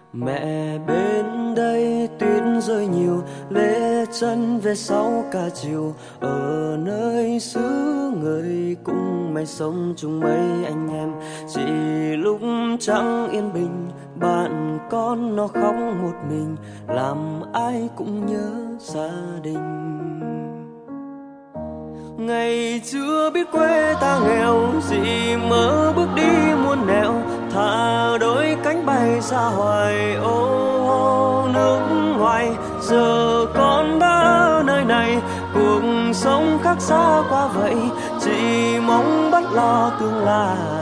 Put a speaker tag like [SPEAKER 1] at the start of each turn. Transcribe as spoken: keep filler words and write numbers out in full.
[SPEAKER 1] Mẹ bên đây tuyết rơi nhiều, lê chân về sau cả chiều. Ở nơi xứ người cũng mày sống chung mấy anh em. Chỉ lúc chẳng yên bình, bạn con nó khóc một mình, làm ai cũng nhớ gia đình. Ngày chưa biết quê ta nghèo, gì mơ bước đi muôn nẻo, thả đôi cánh bay ra hoài ô nước ngoài. Giờ con đã ở nơi này, cuộc sống khác xa quá vậy, chỉ mong bắt lo tương lai.